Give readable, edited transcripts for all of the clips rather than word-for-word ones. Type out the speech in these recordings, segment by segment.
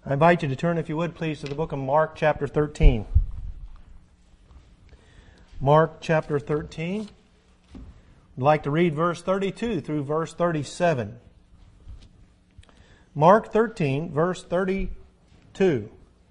I invite you to turn, if you would, please, to the book of Mark, chapter 13. Mark, chapter 13. I'd like to read verse 32 through verse 37. Mark 13, verse 32.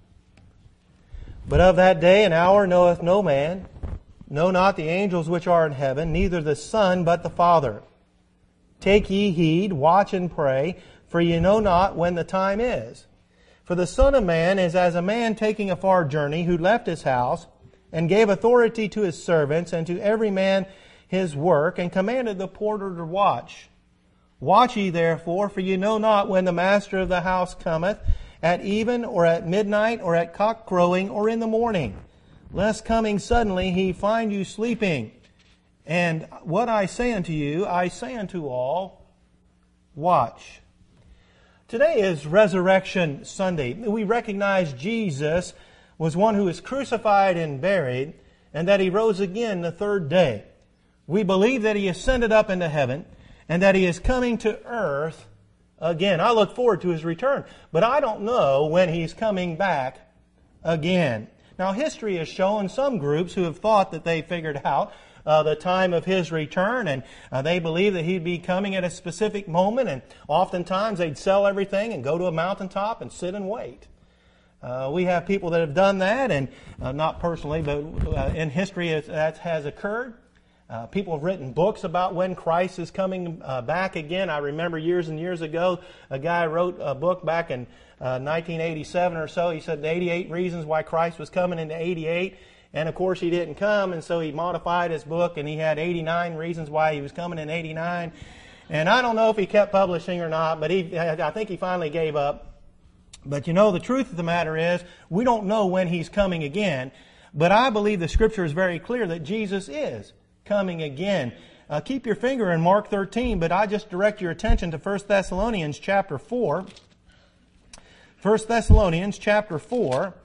But of that day and hour knoweth no man, no not the angels which are in heaven, neither the Son, but the Father. Take ye heed, watch and pray, for ye know not when the time is. For the Son of Man is as a man taking a far journey, who left his house, and gave authority to his servants, and to every man his work, and commanded the porter to watch. Watch ye therefore, for ye know not when the master of the house cometh, at even, or at midnight, or at cock crowing, or in the morning, lest coming suddenly he find you sleeping. And what I say unto you, I say unto all, watch. Today is Resurrection Sunday. We recognize Jesus was one who was crucified and buried, and that He rose again the third day. We believe that He ascended up into heaven, and that He is coming to earth again. I look forward to His return, but I don't know when He's coming back again. Now, history has shown some groups who have thought that they figured out the time of His return, and they believe that He'd be coming at a specific moment, and oftentimes they'd sell everything and go to a mountaintop and sit and wait. We have people that have done that, and not personally, but in history that has occurred. People have written books about when Christ is coming back again. I remember years and years ago, a guy wrote a book back in 1987 or so. He said the 88 reasons why Christ was coming into 88. And of course he didn't come, and so he modified his book, and he had 89 reasons why He was coming in 89. And I don't know if he kept publishing or not, but I think he finally gave up. But you know, the truth of the matter is, we don't know when He's coming again. But I believe the Scripture is very clear that Jesus is coming again. Keep your finger in Mark 13, but I just direct your attention to 1 Thessalonians chapter 4. 1 Thessalonians chapter 4.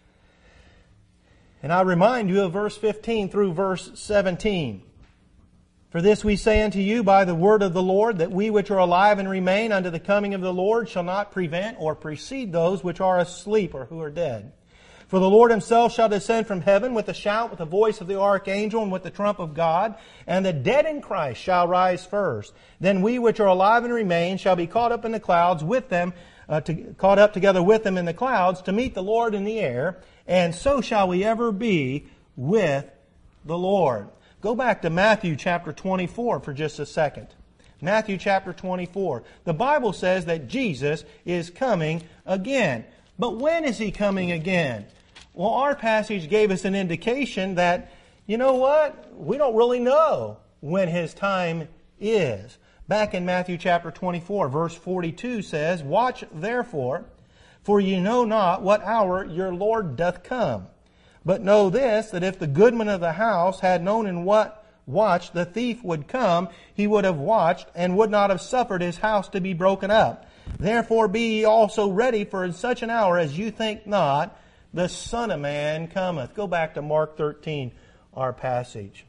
And I remind you of verse 15 through verse 17. For this we say unto you by the word of the Lord, that we which are alive and remain unto the coming of the Lord shall not prevent or precede those which are asleep or who are dead. For the Lord Himself shall descend from heaven with a shout, with the voice of the archangel, and with the trump of God, and the dead in Christ shall rise first. Then we which are alive and remain shall be caught up in the clouds with them, caught up together with them in the clouds, to meet the Lord in the air, and so shall we ever be with the Lord. Go back to Matthew chapter 24 for just a second. Matthew chapter 24. The Bible says that Jesus is coming again. But when is He coming again? Well, our passage gave us an indication that, you know what? We don't really know when His time is. Back in Matthew chapter 24, verse 42 says, Watch therefore, for ye know not what hour your Lord doth come. But know this, that if the goodman of the house had known in what watch the thief would come, he would have watched, and would not have suffered his house to be broken up. Therefore be ye also ready, for in such an hour as you think not, the Son of Man cometh. Go back to Mark 13, our passage.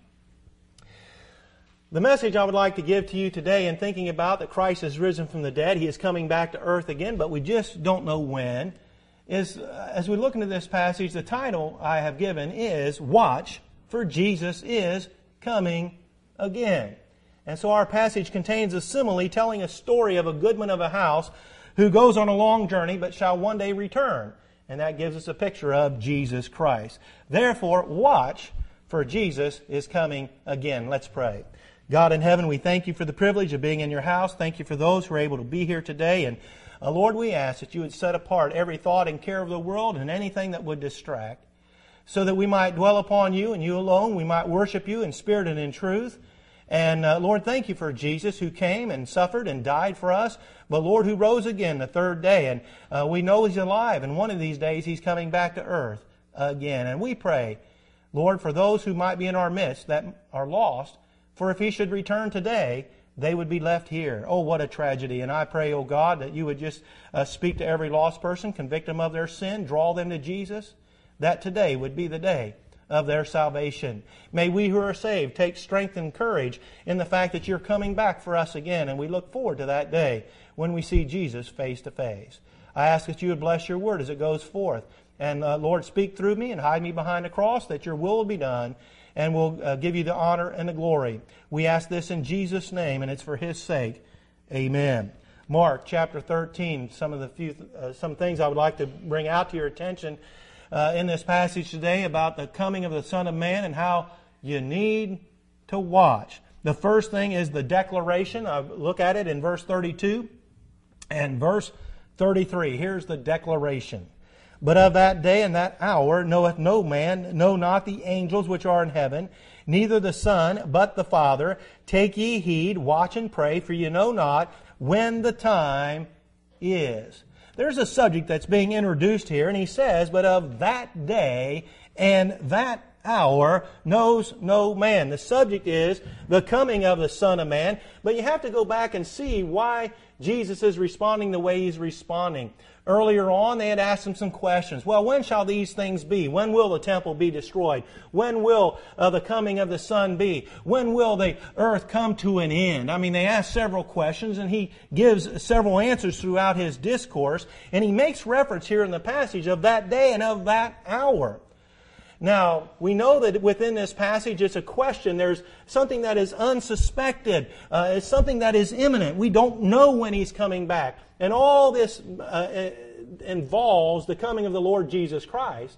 The message I would like to give to you today, in thinking about that Christ has risen from the dead, He is coming back to earth again, but we just don't know when, is, as we look into this passage, the title I have given is, Watch, for Jesus is coming again. And so our passage contains a simile telling a story of a goodman of a house who goes on a long journey but shall one day return. And that gives us a picture of Jesus Christ. Therefore, watch, for Jesus is coming again. Let's pray. God in heaven, we thank You for the privilege of being in Your house. Thank You for those who are able to be here today. And Lord, we ask that You would set apart every thought and care of the world and anything that would distract, so that we might dwell upon You and You alone. We might worship You in spirit and in truth. And Lord, thank You for Jesus, who came and suffered and died for us, but Lord, who rose again the third day. And we know He's alive, and one of these days He's coming back to earth again. And we pray, Lord, for those who might be in our midst that are lost, for if He should return today, they would be left here. Oh, what a tragedy. And I pray, oh God, that You would just speak to every lost person, convict them of their sin, draw them to Jesus, that today would be the day of their salvation. May we who are saved take strength and courage in the fact that You're coming back for us again, and we look forward to that day when we see Jesus face to face. I ask that you would bless your word as it goes forth. And Lord, speak through me and hide me behind the cross, that your will be done, and we'll give you the honor and the glory. We ask this in Jesus' name, and it's for His sake. Amen. Mark chapter 13, some things I would like to bring out to your attention in this passage today about the coming of the Son of Man and how you need to watch. The first thing is the declaration. Look at it in verse 32 and verse 33. Here's the declaration. But of that day and that hour knoweth no man, no not the angels which are in heaven, neither the Son, but the Father. Take ye heed, watch and pray, for ye know not when the time is. There's a subject that's being introduced here, and he says, but of that day and that hour knows no man. The subject is the coming of the Son of Man, but you have to go back and see why Jesus is responding the way He's responding. Earlier on, they had asked Him some questions. Well, when shall these things be? When will the temple be destroyed? When will the coming of the Son be? When will the earth come to an end? I mean, they asked several questions, and He gives several answers throughout His discourse, and He makes reference here in the passage of that day and of that hour. Now, we know that within this passage it's a question. There's something that is unsuspected. It's something that is imminent. We don't know when He's coming back. And all this involves the coming of the Lord Jesus Christ.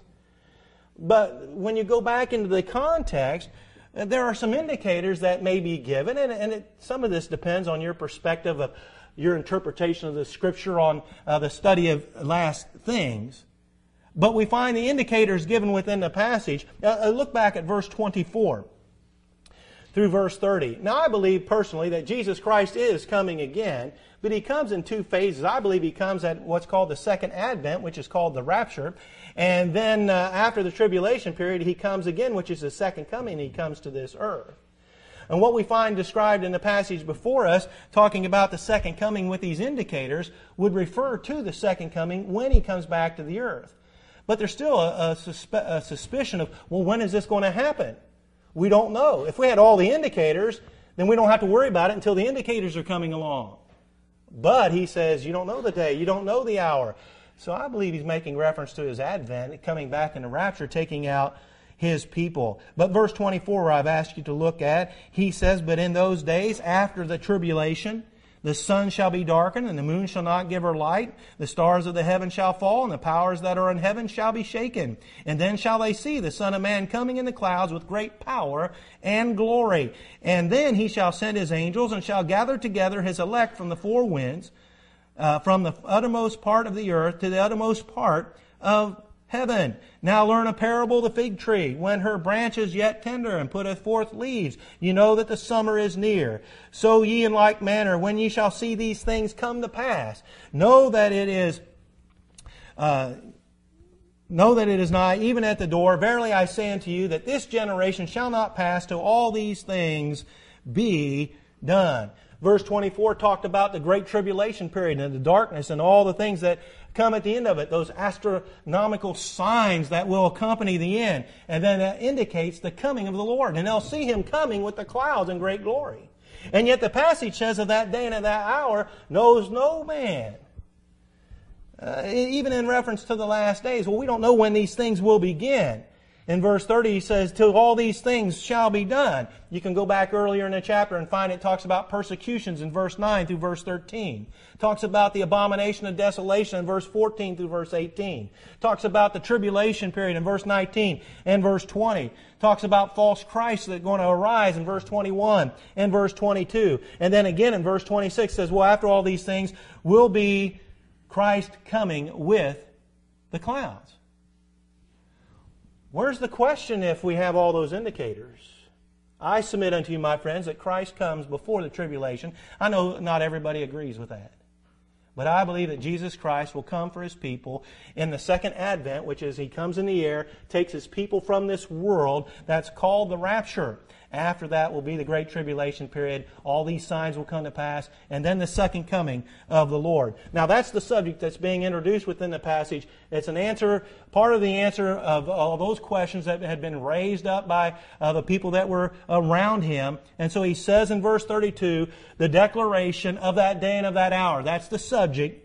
But when you go back into the context, there are some indicators that may be given. And some of this depends on your perspective of your interpretation of the Scripture on the study of last things. But we find the indicators given within the passage. Look back at verse 24 through verse 30. Now, I believe personally that Jesus Christ is coming again, but He comes in two phases. I believe He comes at what's called the second advent, which is called the rapture. And then after the tribulation period, He comes again, which is the second coming. He comes to this earth. And what we find described in the passage before us, talking about the second coming with these indicators, would refer to the second coming when He comes back to the earth. But there's still a suspicion of, well, when is this going to happen? We don't know. If we had all the indicators, then we don't have to worry about it until the indicators are coming along. But He says, you don't know the day, you don't know the hour. So I believe He's making reference to His advent, coming back in the rapture, taking out His people. But verse 24, where I've asked you to look at, He says, but in those days after the tribulation, the sun shall be darkened, and the moon shall not give her light. The stars of the heaven shall fall, and the powers that are in heaven shall be shaken. And then shall they see the Son of Man coming in the clouds with great power and glory. And then He shall send His angels, and shall gather together His elect from the four winds, from the uttermost part of the earth to the uttermost part of heaven. Now learn a parable of the fig tree. When her branch is yet tender and putteth forth leaves, you know that the summer is near. So ye in like manner, when ye shall see these things come to pass, know that it is nigh, even at the door. Verily I say unto you, that this generation shall not pass till all these things be done. Verse 24 talked about the great tribulation period and the darkness and all the things that come at the end of it, those astronomical signs that will accompany the end. And then that indicates the coming of the Lord. And they'll see Him coming with the clouds in great glory. And yet the passage says of that day and of that hour knows no man. Even in reference to the last days. Well, we don't know when these things will begin. In verse 30, He says, till all these things shall be done. You can go back earlier in the chapter and find it talks about persecutions in verse 9 through verse 13. It talks about the abomination of desolation in verse 14 through verse 18. It talks about the tribulation period in verse 19 and verse 20. It talks about false Christs that are going to arise in verse 21 and verse 22. And then again in verse 26 says, well, after all these things will be Christ coming with the clouds. Where's the question if we have all those indicators? I submit unto you, my friends, that Christ comes before the tribulation. I know not everybody agrees with that. But I believe that Jesus Christ will come for His people in the second advent, which is He comes in the air, takes His people from this world. That's called the rapture. After that will be the great tribulation period. All these signs will come to pass. And then the second coming of the Lord. Now that's the subject that's being introduced within the passage. It's an answer, part of the answer of all those questions that had been raised up by the people that were around Him. And so He says in verse 32, the declaration of that day and of that hour. That's the subject.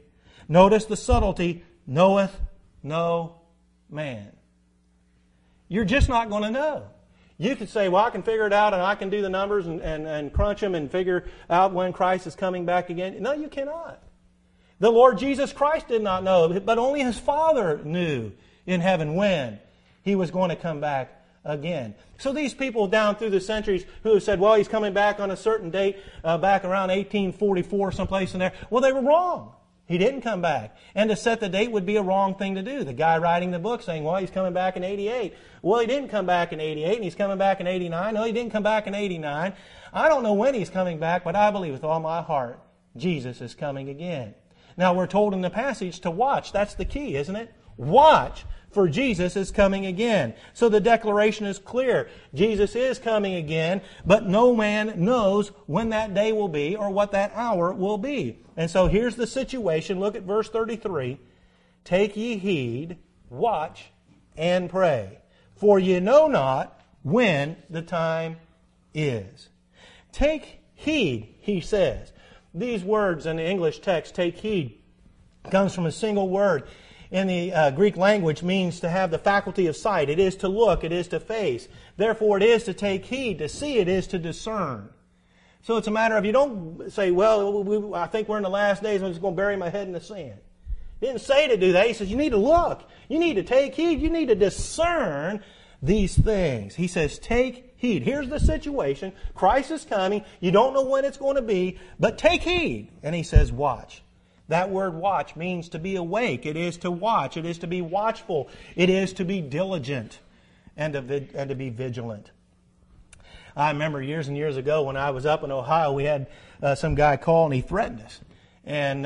Notice the subtlety, knoweth no man. You're just not going to know. You could say, well, I can figure it out and I can do the numbers and crunch them and figure out when Christ is coming back again. No, you cannot. The Lord Jesus Christ did not know, but only His Father knew in heaven when He was going to come back again. So these people down through the centuries who have said, well, He's coming back on a certain date back around 1844, someplace in there. Well, they were wrong. He didn't come back. And to set the date would be a wrong thing to do. The guy writing the book saying, well, He's coming back in 88. Well, He didn't come back in 88, and He's coming back in 89. No, He didn't come back in 89. I don't know when He's coming back, but I believe with all my heart Jesus is coming again. Now, we're told in the passage to watch. That's the key, isn't it? Watch, for Jesus is coming again. So the declaration is clear. Jesus is coming again, but no man knows when that day will be or what that hour will be. And so here's the situation. Look at verse 33. Take ye heed, watch, and pray, for ye know not when the time is. Take heed, he says. These words in the English text, take heed, comes from a single word. In the Greek language means to have the faculty of sight. It is to look. It is to face. Therefore, it is to take heed. To see, it is to discern. So it's a matter of, you don't say, well, I think we're in the last days, I'm just going to bury my head in the sand. He didn't say to do that. He says, you need to look. You need to take heed. You need to discern these things. He says, take heed. Here's the situation. Christ is coming. You don't know when it's going to be, but take heed. And he says, watch. That word watch means to be awake. It is to watch. It is to be watchful. It is to be diligent and to be vigilant. I remember years and years ago when I was up in Ohio, we had some guy call and he threatened us. And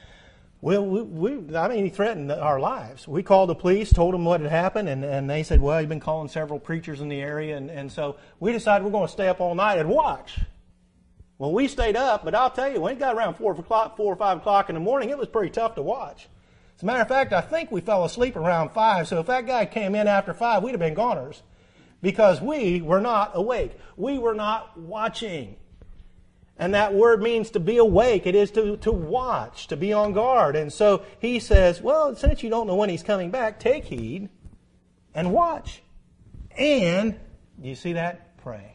he threatened our lives. We called the police, told them what had happened, and they said, well, you've been calling several preachers in the area. And so we decided we're going to stay up all night and watch. Well, we stayed up, but I'll tell you, when it got around 4 or 5 o'clock in the morning, it was pretty tough to watch. As a matter of fact, I think we fell asleep around 5, so if that guy came in after 5, we'd have been goners. Because we were not awake. We were not watching. And that word means to be awake. It is to watch, to be on guard. And so he says, well, since you don't know when He's coming back, take heed and watch. And, do you see that? Pray.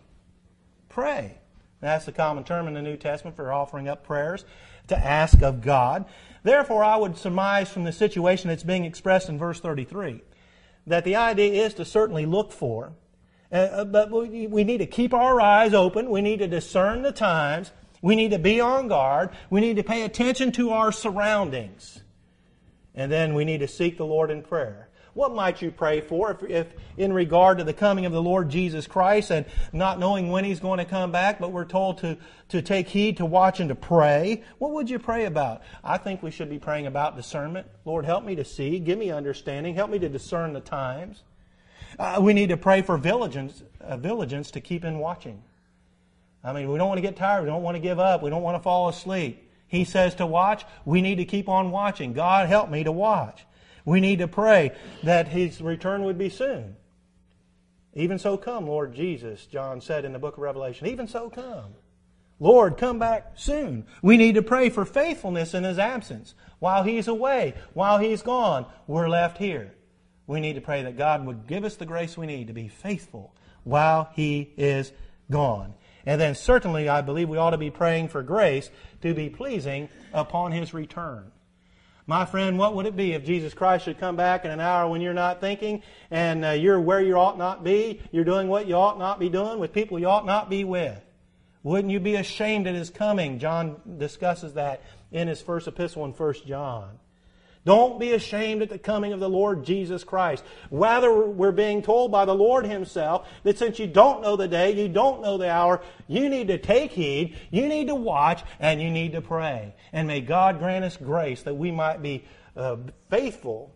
Pray. That's the common term in the New Testament for offering up prayers to ask of God. Therefore, I would surmise from the situation that's being expressed in verse 33 that the idea is to certainly look for, but we need to keep our eyes open. We need to discern the times. We need to be on guard. We need to pay attention to our surroundings. And then we need to seek the Lord in prayer. What might you pray for if in regard to the coming of the Lord Jesus Christ and not knowing when He's going to come back, but we're told to take heed, to watch, and to pray? What would you pray about? I think we should be praying about discernment. Lord, help me to see. Give me understanding. Help me to discern the times. We need to pray for diligence to keep in watching. I mean, we don't want to get tired. We don't want to give up. We don't want to fall asleep. He says to watch. We need to keep on watching. God, help me to watch. We need to pray that His return would be soon. Even so come, Lord Jesus, John said in the book of Revelation. Even so come. Lord, come back soon. We need to pray for faithfulness in His absence. While He's away, while He's gone, we're left here. We need to pray that God would give us the grace we need to be faithful while He is gone. And then certainly I believe we ought to be praying for grace to be pleasing upon His return. My friend, what would it be if Jesus Christ should come back in an hour when you're not thinking and you're where you ought not be, you're doing what you ought not be doing with people you ought not be with? Wouldn't you be ashamed at His coming? John discusses that in his first epistle in 1 John. Don't be ashamed at the coming of the Lord Jesus Christ. Rather, we're being told by the Lord Himself that since you don't know the day, you don't know the hour, you need to take heed, you need to watch, and you need to pray. And may God grant us grace that we might be faithful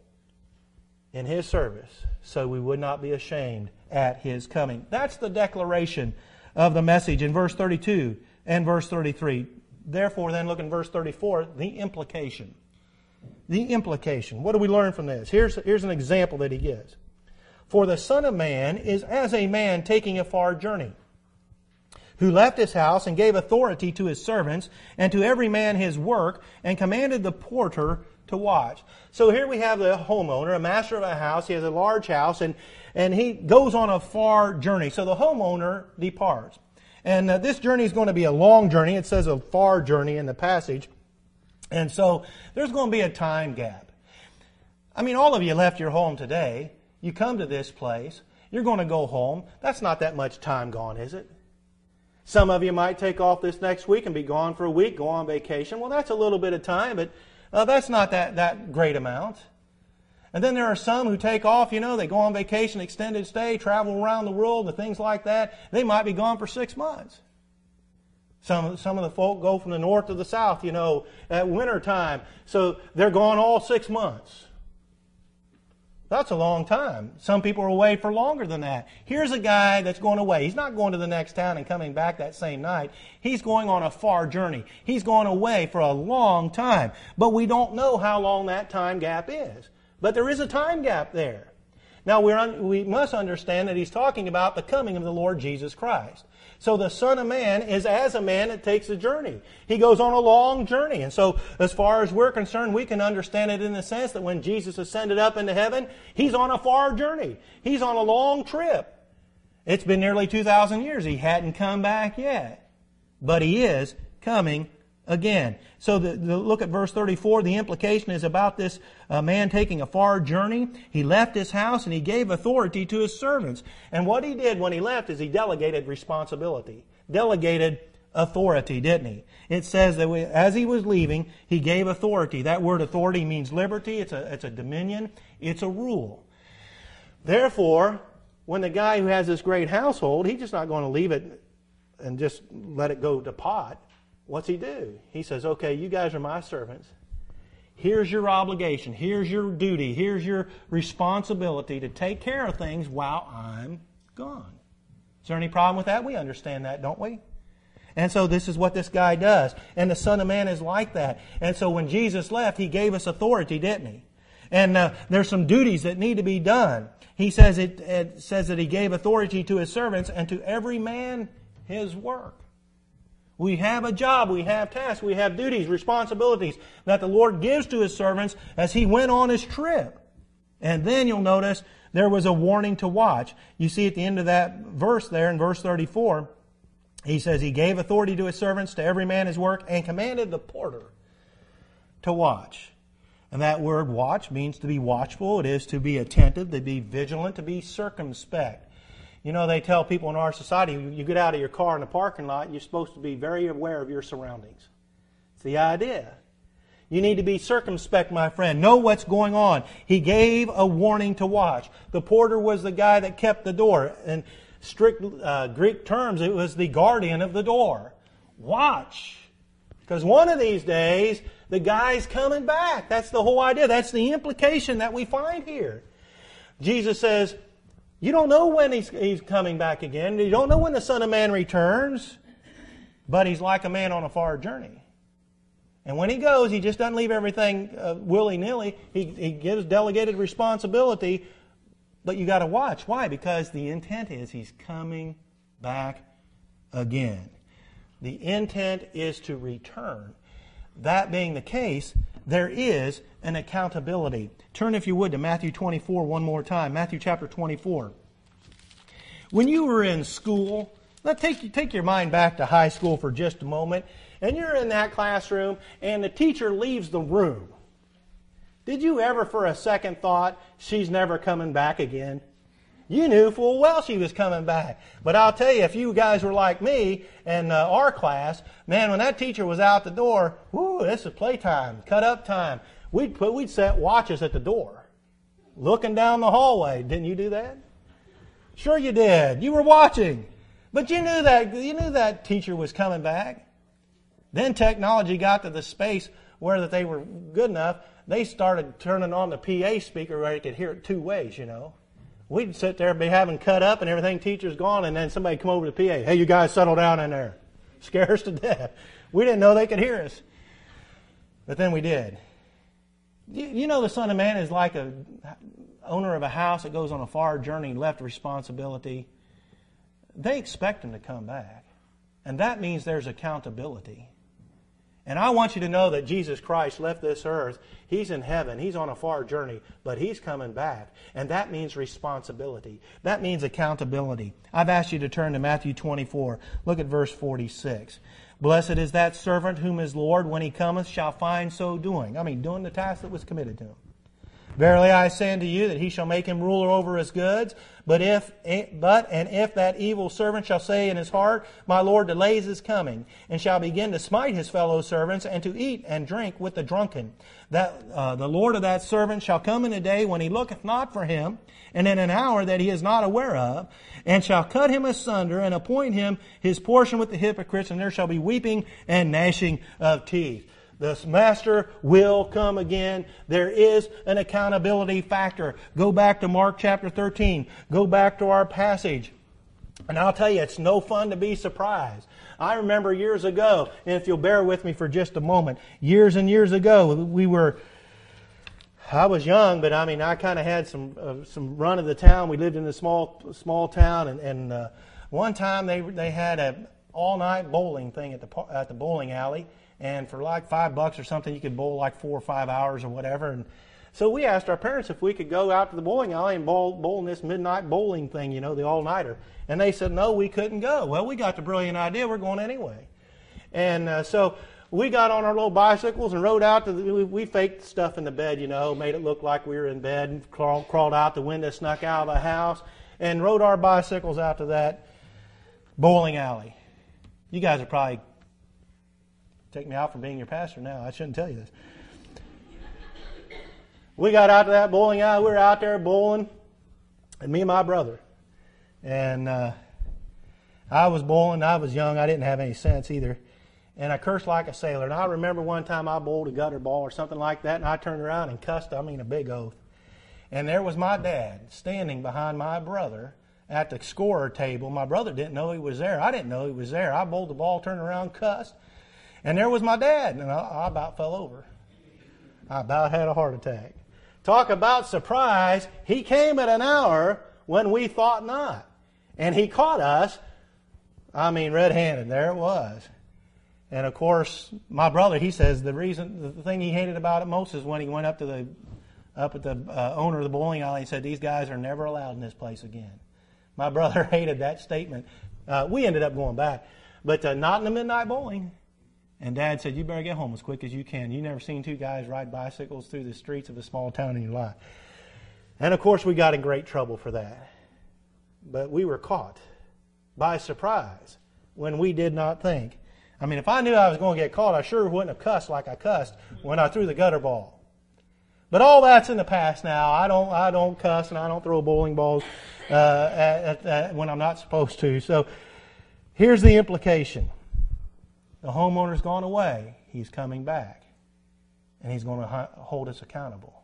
in His service so we would not be ashamed at His coming. That's the declaration of the message in verse 32 and verse 33. Therefore, then look in verse 34, the implication. The implication. What do we learn from this? Here's an example that he gives. For the Son of Man is as a man taking a far journey, who left his house and gave authority to his servants and to every man his work, and commanded the porter to watch. So here we have the homeowner, a master of a house. He has a large house, and he goes on a far journey. So the homeowner departs. And this journey is going to be a long journey. It says a far journey in the passage. And so there's going to be a time gap. I mean, all of you left your home today. You come to this place. You're going to go home. That's not that much time gone, is it? Some of you might take off this next week and be gone for a week, go on vacation. Well, that's a little bit of time, but that's not that great amount. And then there are some who take off, they go on vacation, extended stay, travel around the world, and things like that. They might be gone for 6 months. Some of the folk go from the north to the south, at winter time. So they're gone all 6 months. That's a long time. Some people are away for longer than that. Here's a guy that's going away. He's not going to the next town and coming back that same night. He's going on a far journey. He's going away for a long time. But we don't know how long that time gap is. But there is a time gap there. Now, we must understand that he's talking about the coming of the Lord Jesus Christ. So the Son of Man is as a man that takes a journey. He goes on a long journey. And so as far as we're concerned, we can understand it in the sense that when Jesus ascended up into heaven, he's on a far journey. He's on a long trip. It's been nearly 2,000 years. He hadn't come back yet. But he is coming again. So look at verse 34. The implication is about this man taking a far journey. He left his house and he gave authority to his servants. And what he did when he left is he delegated responsibility. Delegated authority, didn't he? It says that as he was leaving, he gave authority. That word authority means liberty. It's a dominion. It's a rule. Therefore, when the guy who has this great household, he's just not going to leave it and just let it go to pot. What's he do? He says, okay, you guys are my servants. Here's your obligation. Here's your duty. Here's your responsibility to take care of things while I'm gone. Is there any problem with that? We understand that, don't we? And so this is what this guy does. And the Son of Man is like that. And so when Jesus left, he gave us authority, didn't he? And there's some duties that need to be done. He says it says that he gave authority to his servants and to every man his work. We have a job, we have tasks, we have duties, responsibilities that the Lord gives to his servants as he went on his trip. And then you'll notice there was a warning to watch. You see at the end of that verse there in verse 34, he says he gave authority to his servants, to every man his work, and commanded the porter to watch. And that word watch means to be watchful. It is to be attentive, to be vigilant, to be circumspect. They tell people in our society, you get out of your car in the parking lot, you're supposed to be very aware of your surroundings. It's the idea. You need to be circumspect, my friend. Know what's going on. He gave a warning to watch. The porter was the guy that kept the door. In strict Greek terms, it was the guardian of the door. Watch. Because one of these days, the guy's coming back. That's the whole idea. That's the implication that we find here. Jesus says, you don't know when he's coming back again. You don't know when the Son of Man returns. But he's like a man on a far journey. And when he goes, he just doesn't leave everything willy-nilly. He gives delegated responsibility. But you got to watch. Why? Because the intent is he's coming back again. The intent is to return. That being the case, there is an accountability. Turn, if you would, to Matthew 24 one more time. Matthew chapter 24. When you were in school, let's take your mind back to high school for just a moment, and you're in that classroom, and the teacher leaves the room. Did you ever for a second thought, she's never coming back again? You knew full well she was coming back. But I'll tell you, if you guys were like me and our class, man, when that teacher was out the door, whoo, this is playtime, cut up time. We'd set watches at the door, looking down the hallway. Didn't you do that? Sure you did. You were watching. But you knew that teacher was coming back. Then technology got to the space where that they were good enough, they started turning on the PA speaker where they could hear it two ways, We'd sit there, be having cut up and everything, teacher's gone, and then somebody come over to the PA. Hey, you guys settle down in there. Scare us to death. We didn't know they could hear us. But then we did. The Son of Man is like a owner of a house that goes on a far journey, left responsibility. They expect him to come back. And that means there's accountability. And I want you to know that Jesus Christ left this earth. He's in heaven. He's on a far journey, but He's coming back. And that means responsibility. That means accountability. I've asked you to turn to Matthew 24. Look at verse 46. Blessed is that servant whom his Lord, when he cometh, shall find so doing. I mean, doing the task that was committed to him. Verily I say unto you that he shall make him ruler over his goods. But if that evil servant shall say in his heart, My Lord delays his coming, and shall begin to smite his fellow servants, and to eat and drink with the drunken, that the Lord of that servant shall come in a day when he looketh not for him, and in an hour that he is not aware of, and shall cut him asunder, and appoint him his portion with the hypocrites, and there shall be weeping and gnashing of teeth. The Master will come again. There is an accountability factor. Go back to Mark chapter 13. Go back to our passage. And I'll tell you, it's no fun to be surprised. I remember years ago, and if you'll bear with me for just a moment, years and years ago, I was young, but I kind of had some run of the town. We lived in a small town, and one time they had an all-night bowling thing at the bowling alley. And for like $5 or something, you could bowl like 4 or 5 hours or whatever. And so we asked our parents if we could go out to the bowling alley and bowl in this midnight bowling thing, the all-nighter. And they said, no, we couldn't go. Well, we got the brilliant idea. We're going anyway. And so we got on our little bicycles and rode out. We faked stuff in the bed, made it look like we were in bed, and crawled out the window, snuck out of the house, and rode our bicycles out to that bowling alley. You guys are probably take me out from being your pastor now. I shouldn't tell you this. We got out to that bowling alley. We were out there bowling, and me and my brother. And I was bowling. I was young. I didn't have any sense either. And I cursed like a sailor. And I remember one time I bowled a gutter ball or something like that, and I turned around and cussed, a big oath. And there was my dad standing behind my brother at the scorer table. My brother didn't know he was there. I didn't know he was there. I bowled the ball, turned around, cussed. And there was my dad, and I about fell over. I about had a heart attack. Talk about surprise. He came at an hour when we thought not. And he caught us, red-handed. There it was. And of course, my brother, he says the thing he hated about it most is when he went up at the owner of the bowling alley and said, these guys are never allowed in this place again. My brother hated that statement. We ended up going back. But not in the midnight bowling. And Dad said, you better get home as quick as you can. You've never seen 2 guys ride bicycles through the streets of a small town in your life. And of course, we got in great trouble for that. But we were caught by surprise when we did not think. If I knew I was going to get caught, I sure wouldn't have cussed like I cussed when I threw the gutter ball. But all that's in the past now. I don't cuss, and I don't throw bowling balls when I'm not supposed to. So here's the implication. The homeowner's gone away. He's coming back. And He's going to hold us accountable.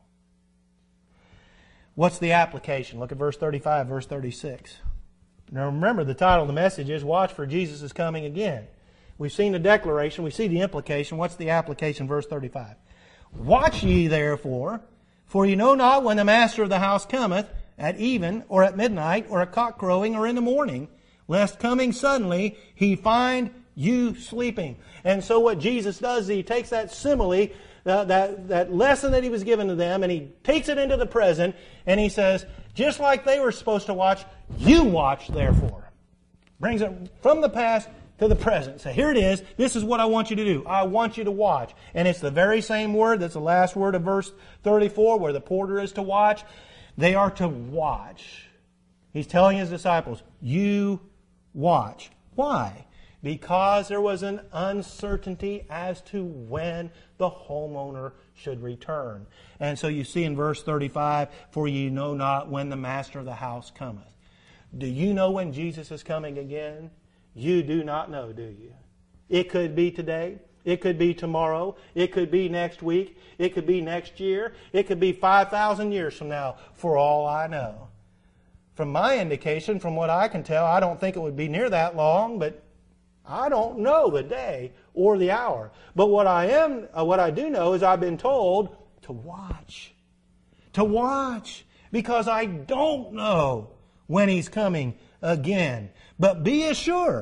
What's the application? Look at verse 35, verse 36. Now remember, the title of the message is Watch for Jesus is Coming Again. We've seen the declaration. We see the implication. What's the application? Verse 35. Watch ye therefore, for ye know not when the master of the house cometh, at even, or at midnight, or at cock crowing, or in the morning, lest coming suddenly he find you sleeping. And so what Jesus does is He takes that simile, that lesson that He was given to them, and He takes it into the present, and He says, just like they were supposed to watch, you watch therefore. Brings it from the past to the present. So here it is. This is what I want you to do. I want you to watch. And it's the very same word. That's the last word of verse 34, where the porter is to watch. They are to watch. He's telling His disciples, you watch. Why? Because there was an uncertainty as to when the homeowner should return. And so you see in verse 35, for ye know not when the master of the house cometh. Do you know when Jesus is coming again? You do not know, do you? It could be today. It could be tomorrow. It could be next week. It could be next year. It could be 5,000 years from now, for all I know. From my indication, from what I can tell, I don't think it would be near that long, but I don't know the day or the hour. But what I do know is I've been told to watch. To watch. Because I don't know when He's coming again. But be assured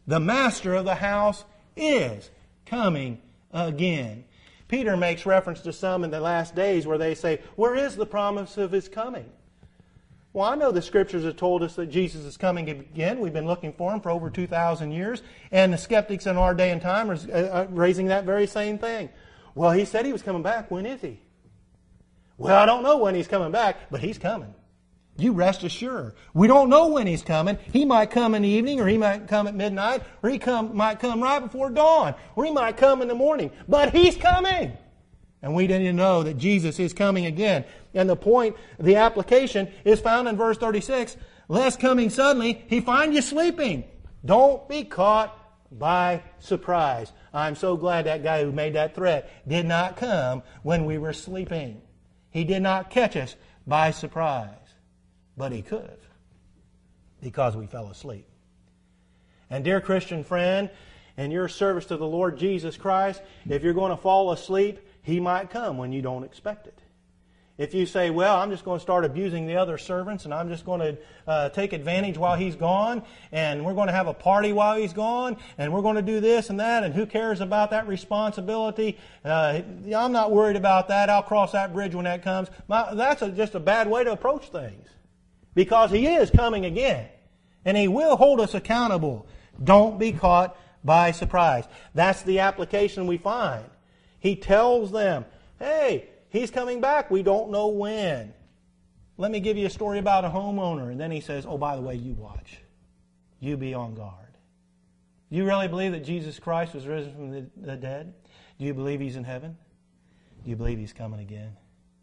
The master of the house is coming again. Peter makes reference to some in the last days where they say, where is the promise of His coming? Well, I know the Scriptures have told us that Jesus is coming again. We've been looking for Him for over 2,000 years. And the skeptics in our day and time are raising that very same thing. Well, He said He was coming back. When is He? Well, I don't know when He's coming back, but He's coming. You rest assured. We don't know when He's coming. He might come in the evening, or He might come at midnight, or He might come right before dawn, or He might come in the morning. But He's coming. And we didn't know that Jesus is coming again. And the point, the application, is found in verse 36. Lest coming suddenly, He find you sleeping. Don't be caught by surprise. I'm so glad that guy who made that threat did not come when we were sleeping. He did not catch us by surprise. But He could have, because we fell asleep. And dear Christian friend, in your service to the Lord Jesus Christ, if you're going to fall asleep, He might come when you don't expect it. If you say, well, I'm just going to start abusing the other servants, and I'm just going to take advantage while He's gone, and we're going to have a party while He's gone, and we're going to do this and that, and who cares about that responsibility? I'm not worried about that. I'll cross that bridge when that comes. That's just a bad way to approach things. Because He is coming again. And He will hold us accountable. Don't be caught by surprise. That's the application we find. He tells them, hey, He's coming back. We don't know when. Let me give you a story about a homeowner. And then he says, oh, by the way, you watch. You be on guard. Do you really believe that Jesus Christ was risen from the dead? Do you believe He's in heaven? Do you believe He's coming again?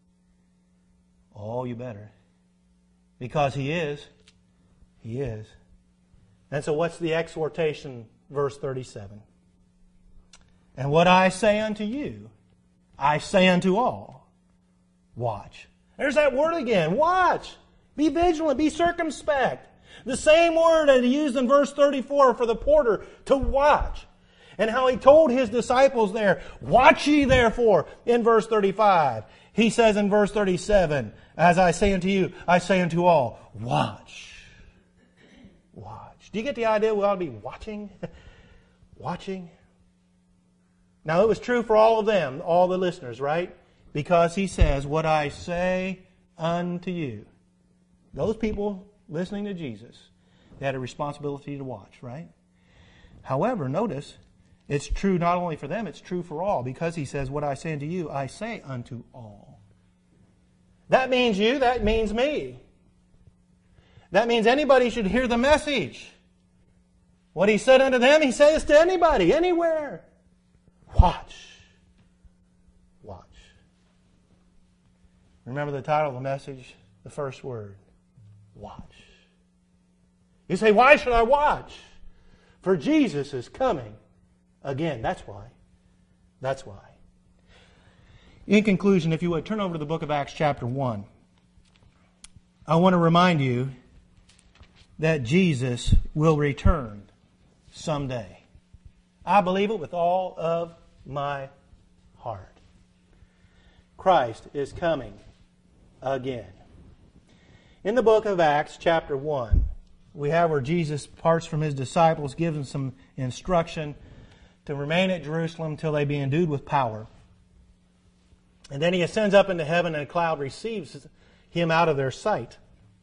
Oh, you better. Because He is. He is. And so what's the exhortation? Verse 37. And what I say unto you, I say unto all. Watch. There's that word again. Watch. Be vigilant. Be circumspect. The same word that He used in verse 34 for the porter, to watch. And how He told His disciples there, watch ye therefore, in verse 35. He says in verse 37, as I say unto you, I say unto all, watch. Watch. Do you get the idea we ought to be watching? Watching. Now it was true for all of them, all the listeners, right? Because He says, what I say unto you. Those people listening to Jesus, they had a responsibility to watch, right? However, notice, it's true not only for them, it's true for all. Because He says, what I say unto you, I say unto all. That means you, that means me. That means anybody should hear the message. What He said unto them, He says to anybody, anywhere. Watch. Watch. Remember the title of the message? The first word. Watch. You say, why should I watch? For Jesus is coming again. That's why. That's why. In conclusion, if you would, turn over to the book of Acts chapter 1. I want to remind you that Jesus will return someday. I believe it with all of my heart. Christ is coming again. In the book of Acts chapter 1, we have where Jesus parts from His disciples, gives them some instruction to remain at Jerusalem until they be endued with power. And then He ascends up into heaven, and a cloud receives Him out of their sight.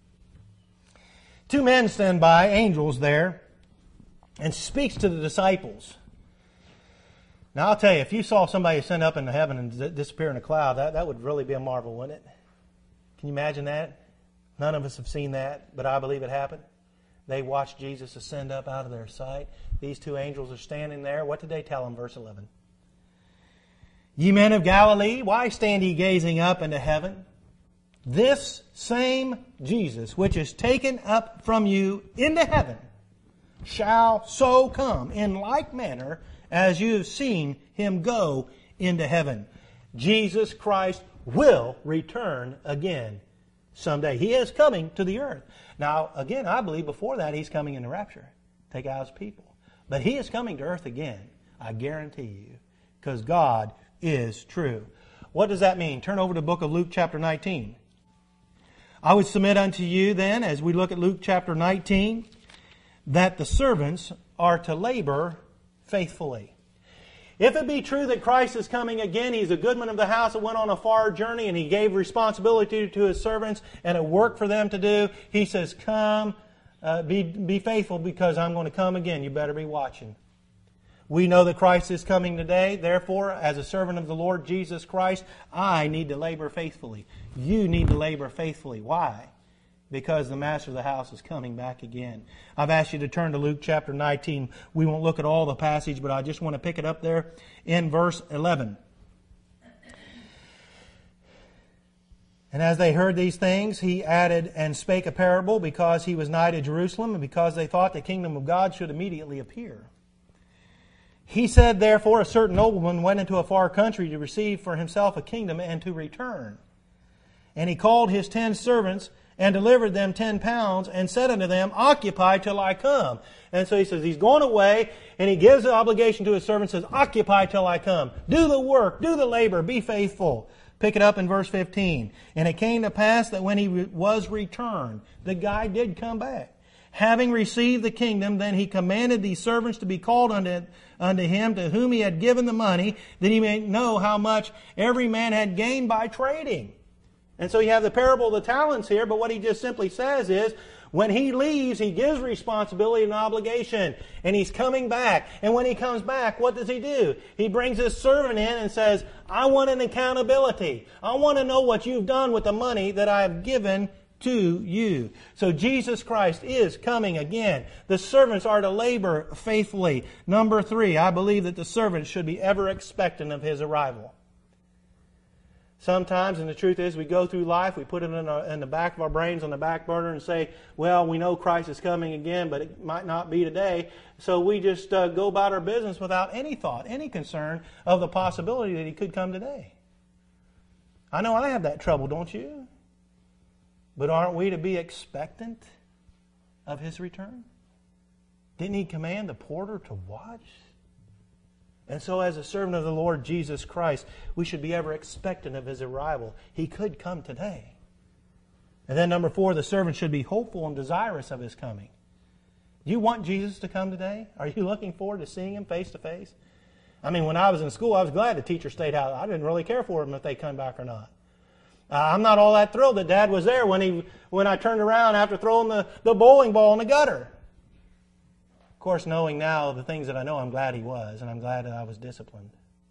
Two men stand by, angels there, and speaks to the disciples. Now I'll tell you, if you saw somebody ascend up into heaven and disappear in a cloud, that would really be a marvel, wouldn't it? Can you imagine that? None of us have seen that, but I believe it happened. They watched Jesus ascend up out of their sight. These two angels are standing there. What did they tell them? Verse 11. Ye men of Galilee, why stand ye gazing up into heaven? This same Jesus, which is taken up from you into heaven, shall so come in like manner as you have seen Him go into heaven. Jesus Christ will return again someday. He is coming to the earth. Now, again, I believe before that He's coming in the rapture, take out His people. But He is coming to earth again, I guarantee you, because God is true. What does that mean? Turn over to the book of Luke chapter 19. I would submit unto you then, as we look at Luke chapter 19, that the servants are to labor faithfully. If it be true that Christ is coming again, He's a goodman of the house that went on a far journey and He gave responsibility to His servants and a work for them to do. He says, come, be faithful because I'm going to come again. You better be watching. We know that Christ is coming today. Therefore, as a servant of the Lord Jesus Christ, I need to labor faithfully. You need to labor faithfully. Why? Because the master of the house is coming back again. I've asked you to turn to Luke chapter 19. We won't look at all the passage, but I just want to pick it up there in verse 11. And as they heard these things, he added and spake a parable because he was nigh to Jerusalem and because they thought the kingdom of God should immediately appear. He said, therefore, a certain nobleman went into a far country to receive for himself a kingdom and to return. And he called his 10 servants and delivered them 10 pounds, and said unto them, occupy till I come. And so he says he's going away, and he gives the obligation to his servants, says, occupy till I come. Do the work, do the labor, be faithful. Pick it up in verse 15. And it came to pass that when he was returned, the guy did come back. Having received the kingdom, then he commanded these servants to be called unto him to whom he had given the money, that he may know how much every man had gained by trading. And so you have the parable of the talents here, but what he just simply says is, when he leaves, he gives responsibility and obligation, and he's coming back. And when he comes back, what does he do? He brings his servant in and says, I want an accountability. I want to know what you've done with the money that I have given to you. So Jesus Christ is coming again. The servants are to labor faithfully. Number 3, I believe that the servants should be ever expectant of his arrival. Sometimes, and the truth is, we go through life, we put it in the back of our brains on the back burner and say, well, we know Christ is coming again, but it might not be today. So we just go about our business without any thought, any concern of the possibility that He could come today. I know I have that trouble, don't you? But aren't we to be expectant of His return? Didn't He command the porter to watch? And so as a servant of the Lord Jesus Christ, we should be ever expectant of His arrival. He could come today. And then number 4, the servant should be hopeful and desirous of His coming. Do you want Jesus to come today? Are you looking forward to seeing Him face to face? I mean, when I was in school, I was glad the teacher stayed out. I didn't really care for him if they come back or not. I'm not all that thrilled that Dad was there when I turned around after throwing the bowling ball in the gutter. Of course, knowing now the things that I know, I'm glad he was, and I'm glad that I was disciplined.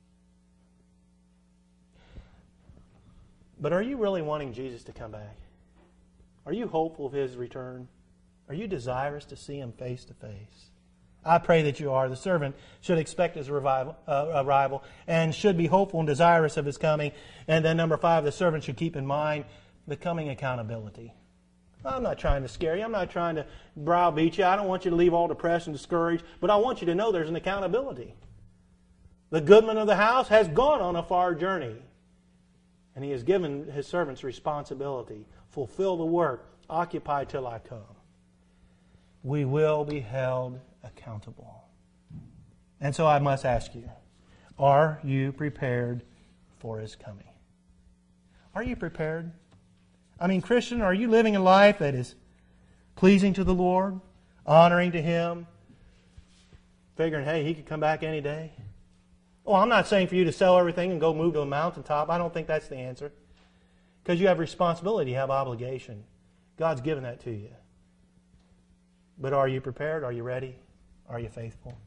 But are you really wanting Jesus to come back? Are you hopeful of His return? Are you desirous to see Him face to face? I pray that you are. The servant should expect His arrival and should be hopeful and desirous of His coming. And then number 5, the servant should keep in mind the coming accountability. I'm not trying to scare you. I'm not trying to browbeat you. I don't want you to leave all depressed and discouraged. But I want you to know there's an accountability. The goodman of the house has gone on a far journey. And he has given his servants responsibility. Fulfill the work. Occupy till I come. We will be held accountable. And so I must ask you, are you prepared for His coming? Are you prepared? I mean, Christian, are you living a life that is pleasing to the Lord, honoring to Him, figuring, hey, He could come back any day? Well, I'm not saying for you to sell everything and go move to a mountaintop. I don't think that's the answer. Because you have responsibility, you have obligation. God's given that to you. But are you prepared? Are you ready? Are you faithful?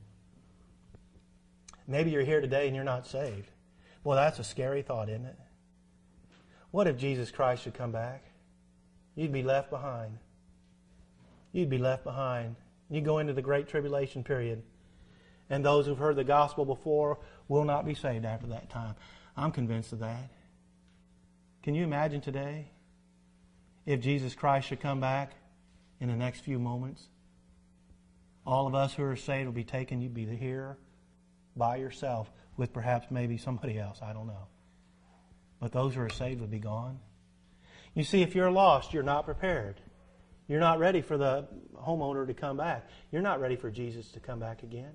Maybe you're here today and you're not saved. Well, that's a scary thought, isn't it? What if Jesus Christ should come back? You'd be left behind. You'd be left behind. You go into the great tribulation period. And those who've heard the gospel before will not be saved after that time. I'm convinced of that. Can you imagine today if Jesus Christ should come back in the next few moments? All of us who are saved will be taken. You'd be here by yourself with perhaps maybe somebody else. I don't know. But those who are saved would be gone. You see, if you're lost, you're not prepared. You're not ready for the homeowner to come back. You're not ready for Jesus to come back again.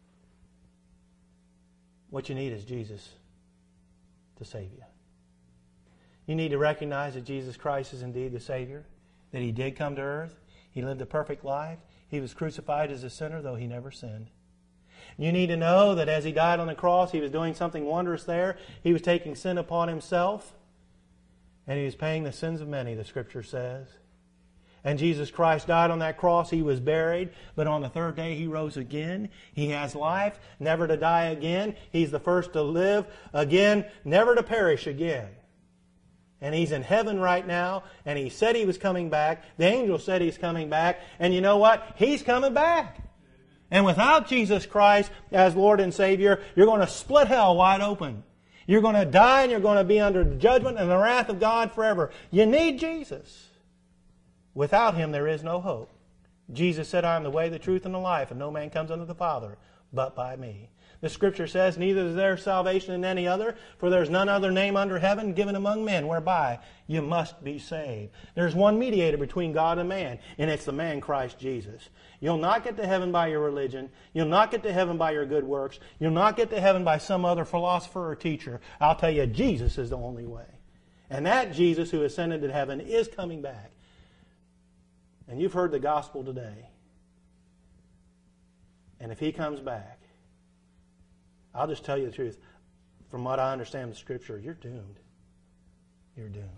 What you need is Jesus to save you. You need to recognize that Jesus Christ is indeed the Savior, that He did come to earth. He lived a perfect life. He was crucified as a sinner, though He never sinned. You need to know that as He died on the cross, He was doing something wondrous there. He was taking sin upon Himself, and He was paying the sins of many, the Scripture says. And Jesus Christ died on that cross. He was buried, but on the third day He rose again. He has life, never to die again. He's the first to live again, never to perish again. And He's in heaven right now, and He said He was coming back. The angel said He's coming back, and you know what? He's coming back. And without Jesus Christ as Lord and Savior, you're going to split hell wide open. You're going to die, and you're going to be under the judgment and the wrath of God forever. You need Jesus. Without Him, there is no hope. Jesus said, I am the way, the truth, and the life, and no man comes unto the Father but by me. The Scripture says, neither is there salvation in any other, for there is none other name under heaven given among men whereby you must be saved. There's one mediator between God and man, and it's the man Christ Jesus. You'll not get to heaven by your religion. You'll not get to heaven by your good works. You'll not get to heaven by some other philosopher or teacher. I'll tell you, Jesus is the only way. And that Jesus who ascended to heaven is coming back. And you've heard the gospel today. And if He comes back, I'll just tell you the truth. From what I understand of the Scripture, you're doomed. You're doomed.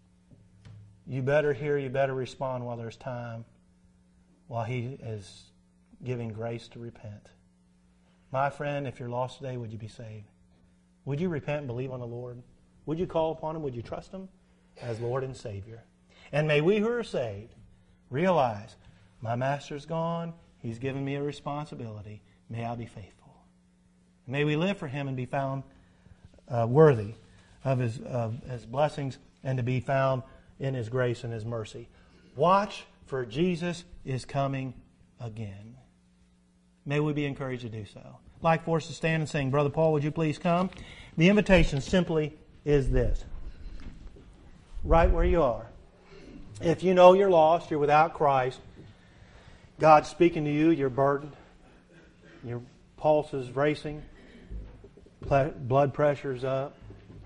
You better hear, you better respond while there's time, while He is giving grace to repent. My friend, if you're lost today, would you be saved? Would you repent and believe on the Lord? Would you call upon Him? Would you trust Him as Lord and Savior? And may we who are saved realize, my Master's gone. He's given me a responsibility. May I be faithful. May we live for Him and be found worthy of His blessings and to be found in His grace and His mercy. Watch, for Jesus is coming again. May we be encouraged to do so. I'd like for us to stand and sing. Brother Paul, would you please come? The invitation simply is this. Right where you are. If you know you're lost, you're without Christ, God's speaking to you, you're burdened, your pulse is racing, blood pressure's up,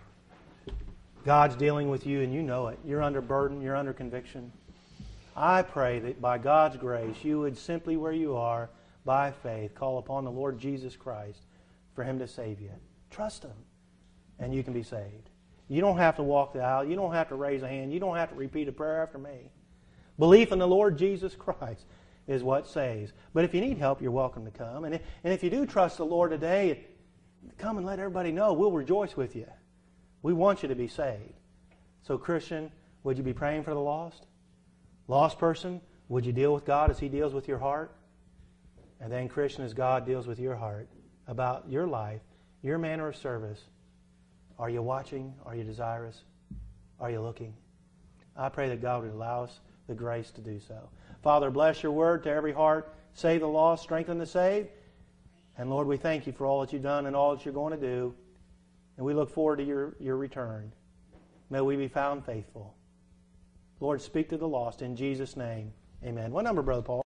God's dealing with you and you know it. You're under burden, you're under conviction. I pray that by God's grace you would simply where you are, by faith, call upon the Lord Jesus Christ for Him to save you. Trust Him and you can be saved. You don't have to walk the aisle. You don't have to raise a hand. You don't have to repeat a prayer after me. Belief in the Lord Jesus Christ is what saves. But if you need help, you're welcome to come. And if you do trust the Lord today, come and let everybody know. We'll rejoice with you. We want you to be saved. So Christian, would you be praying for the lost? Lost person, would you deal with God as He deals with your heart? And then Christian, as God deals with your heart about your life, your manner of service, are you watching? Are you desirous? Are you looking? I pray that God would allow us the grace to do so. Father, bless your word to every heart. Save the lost, strengthen the saved. And Lord, we thank you for all that you've done and all that you're going to do. And we look forward to your return. May we be found faithful. Lord, speak to the lost in Jesus' name. Amen. What number, Brother Paul?